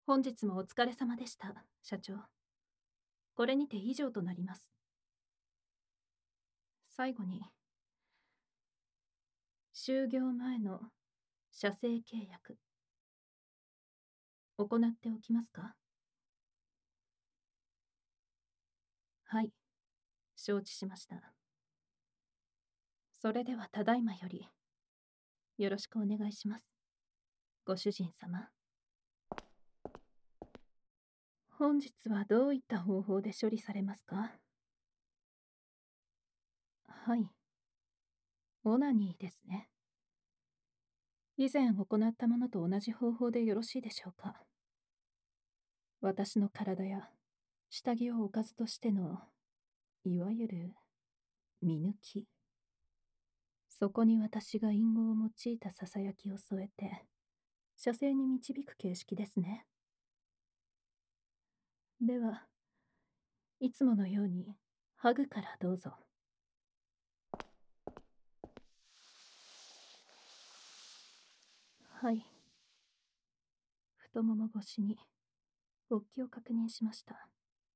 本日もお疲れ様でした、社長。これにて以上となります。最後に、就業前の社政契約、行っておきますか？はい、承知しました。それではただいまより、よろしくお願いします。ご主人様。本日はどういった方法で処理されますか？はい、オナニーですね。以前行ったものと同じ方法でよろしいでしょうか？私の体や下着をおかずとしての、いわゆる見抜き。そこに私が隠語を用いたささやきを添えて、射精に導く形式ですね。では、いつものように、ハグからどうぞ。はい。太もも越しに、勃起を確認しました。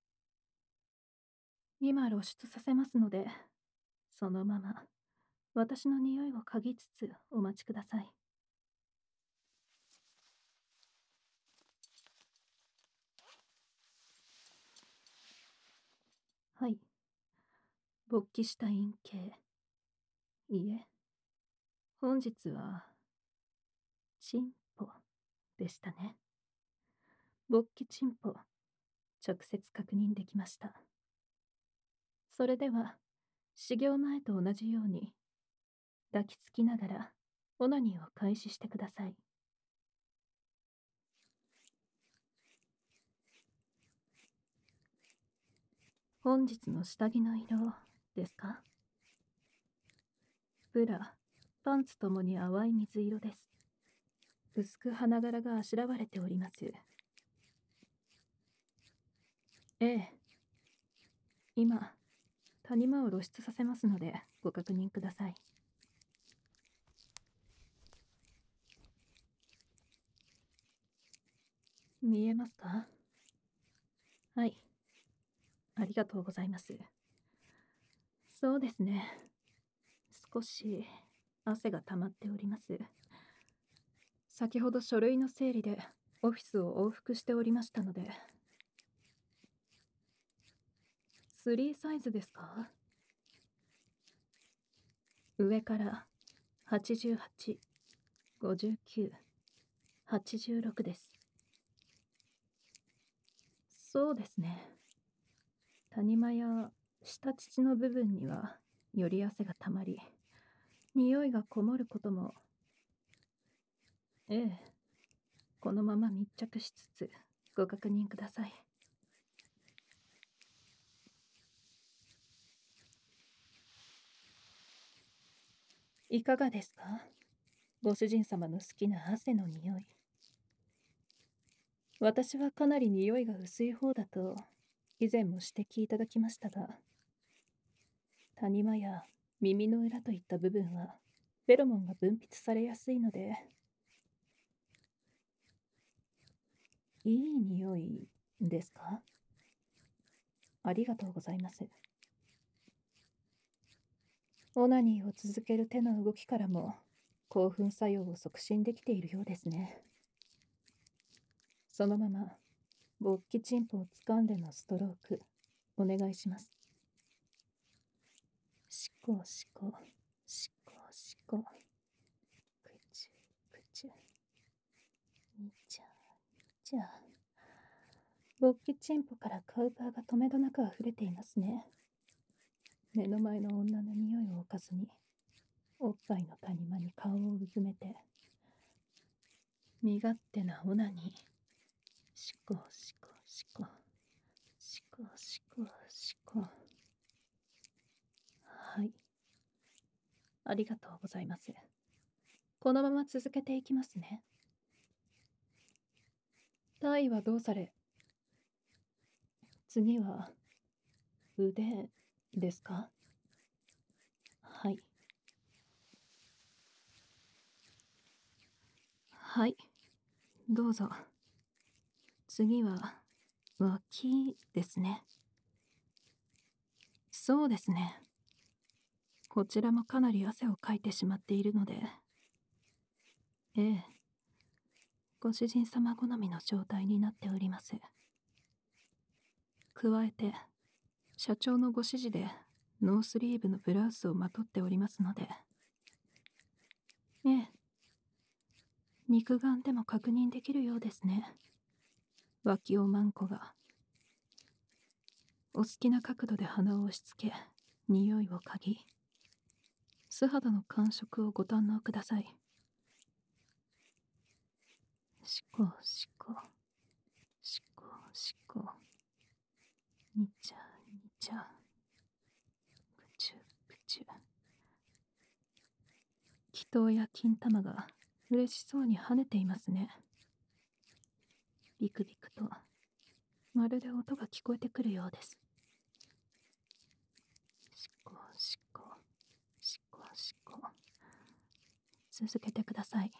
今露出させますので、そのまま、私の匂いを嗅ぎつつお待ちください。はい。勃起した陰茎。いえ、本日は、チンポでしたね。勃起チンポ、直接確認できました。それでは、始業前と同じように、抱きつきながら、オナニーを開始してください。本日の下着の色ですか？ブラ、パンツともに淡い水色です。薄く花柄があしらわれております。ええ。今、谷間を露出させますので、ご確認ください。見えますか？はい。ありがとうございます。そうですね。少し汗が溜まっております。先ほど書類の整理でオフィスを往復しておりましたので。3サイズですか？上から88、59、86です。そうですね。谷間や下乳の部分にはより汗がたまり、匂いがこもることも。ええ、このまま密着しつつご確認ください。いかがですか？ご主人様の好きな汗の匂い。私はかなり匂いが薄い方だと以前も指摘いただきましたが、谷間や耳の裏といった部分はフェロモンが分泌されやすいので、いい匂いですか？ありがとうございます。オナニーを続ける手の動きからも興奮作用を促進できているようですね。そのまま勃起チンポを掴んでのストロークお願いします。しこしこしこしこ、くちゅくちゅ、にちゃにちゃ。勃起チンポからカウパーが止めどなく溢れていますね。目の前の女の匂いを置かずに、おっぱいの谷間に顔をうずめて、身勝手なオナニー。しこしこしこ。しこしこしこ。はい。ありがとうございます。このまま続けていきますね。体位はどうされ？次は、腕ですか？はい。はい。どうぞ。 次は脇ですね。そうですね。こちらもかなり汗をかいてしまっているので、ええ、ご主人様好みの状態になっております。加えて、社長のご指示でノースリーブのブラウスをまとっておりますので、ええ、肉眼でも確認できるようですね。脇をマンコが。お好きな角度で鼻を押し付け、匂いを嗅ぎ、素肌の感触をご堪能ください。しこしこ、しこしこ、にちゃにちゃ、ぐちゅぐちゅ。気筒や金玉が嬉しそうに跳ねていますね。ビクビクと、まるで音が聞こえてくるようです。しこしこ、しこしこ。続けてください。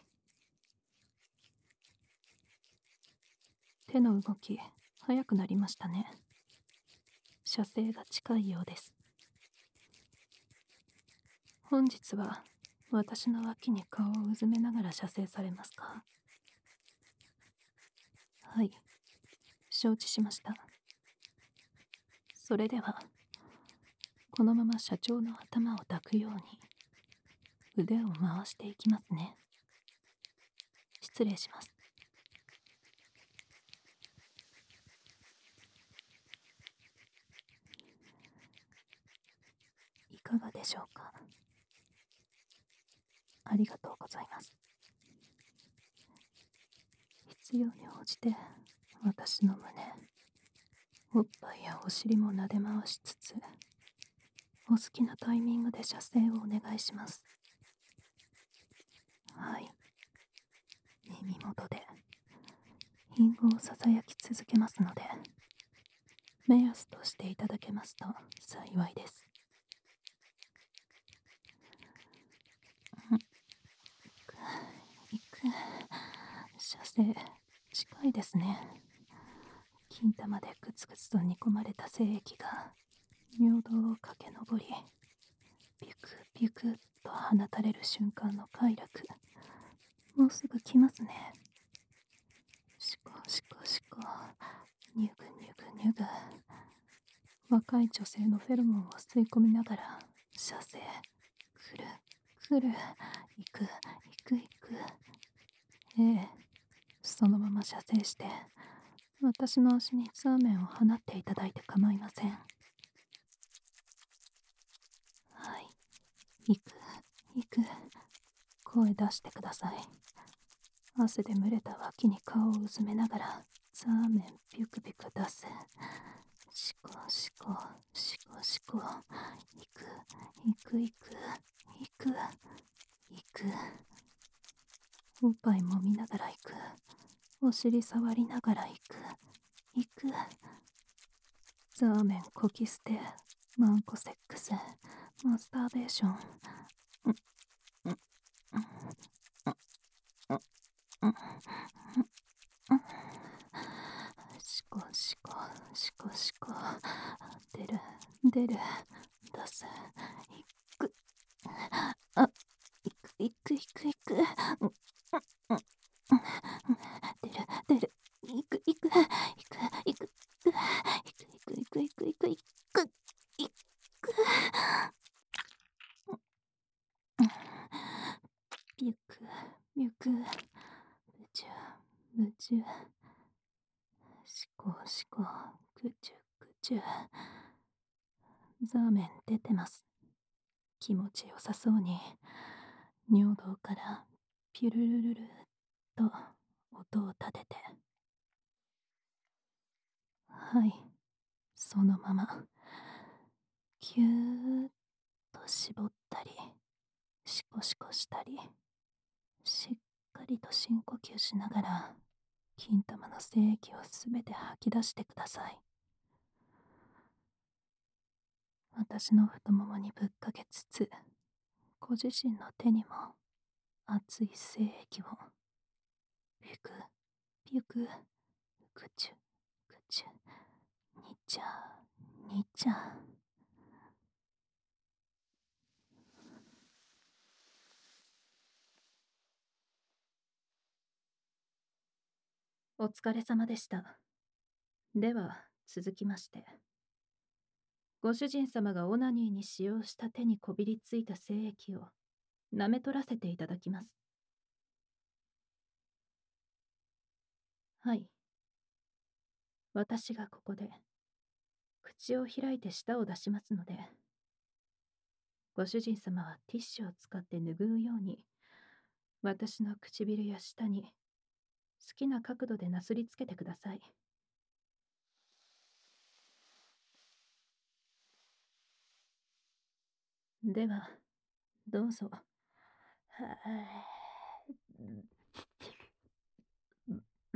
手の動き、速くなりましたね。射精が近いようです。本日は私の脇に顔をうずめながら射精されますか？はい、承知しました。それでは、このまま社長の頭を抱くように腕を回していきますね。失礼します。いかがでしょうか？ありがとうございます。必要に応じて私の胸、おっぱいやお尻も撫で回しつつ、お好きなタイミングで射精をお願いします。はい、耳元で品語をささやき続けますので、目安としていただけますと幸いです。いく、射精近いですね。金玉でグツグツと煮込まれた精液が尿道を駆け上り、ビュクビュクと放たれる瞬間の快楽、もうすぐ来ますね。シコシコシコ、ニュグニュグニュグ。若い女性のフェロモンを吸い込みながら射精、来る来る、行く行く行く。ええ、そのまま射精して私の足にツアーメンを放っていただいて構いません。はい、行く行く、声出してください。汗で蒸れた脇に顔をうずめながらザーメンピュクピュク出す。シコシコシコシコ、行く行く行く行く行く。おっぱい揉みながら行く。お尻触りながら行く行く。ザーメンこき捨て、マンコセックス、マスターベーション。シコシコシコシコ、出る出る、出す、いく、あ、いくいくいくいく、出る出る、いくいくいくいくいくいくいくいくいくいくいくいく。ビュクビュク、むちゅむちゅ、しこしこ、ぐちゅぐちゅ。ザーメン出てます。気持ちよさそうに尿道からピュルルルルと音を立てて、はい、そのままキューッと絞ったりシコシコしたり、しっかりと深呼吸しながら金玉の精液をすべて吐き出してください。私の太ももにぶっかけつつ、ご自身の手にも熱い精液をビュクビュクぐちゅ、ぐちゅ。にちゃん、にちゃん。お疲れ様でした。では、続きまして。ご主人様がオナニーに使用した手にこびりついた精液を舐め取らせていただきます。はい。私がここで、口を開いて舌を出しますので、ご主人様はティッシュを使って拭うように、私の唇や舌に好きな角度でなすりつけてください。では、どうぞ。はうん。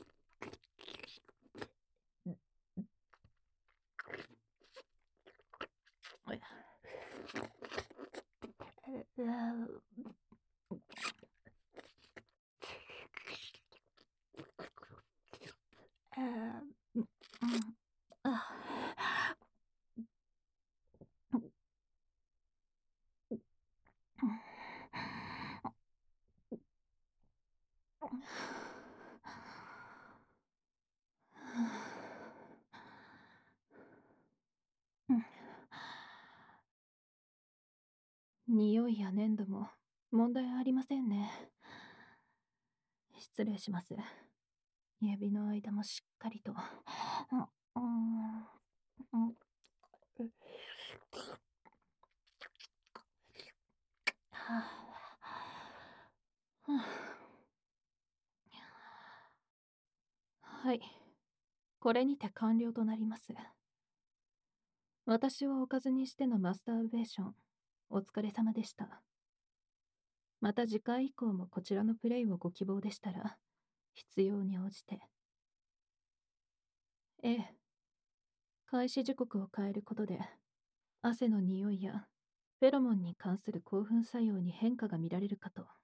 匂いや粘土も問題ありませんね。失礼します。指の間もしっかりと。はい。これにて完了となります。私をおかずにしてのマスターベーション、お疲れ様でした。また次回以降もこちらのプレイをご希望でしたら、必要に応じて。ええ。開始時刻を変えることで、汗の匂いやフェロモンに関する興奮作用に変化が見られるかと。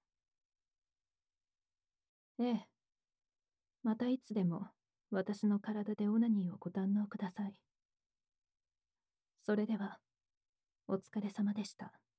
ええ。またいつでも私の体でオナニーをご堪能ください。それでは、お疲れ様でした。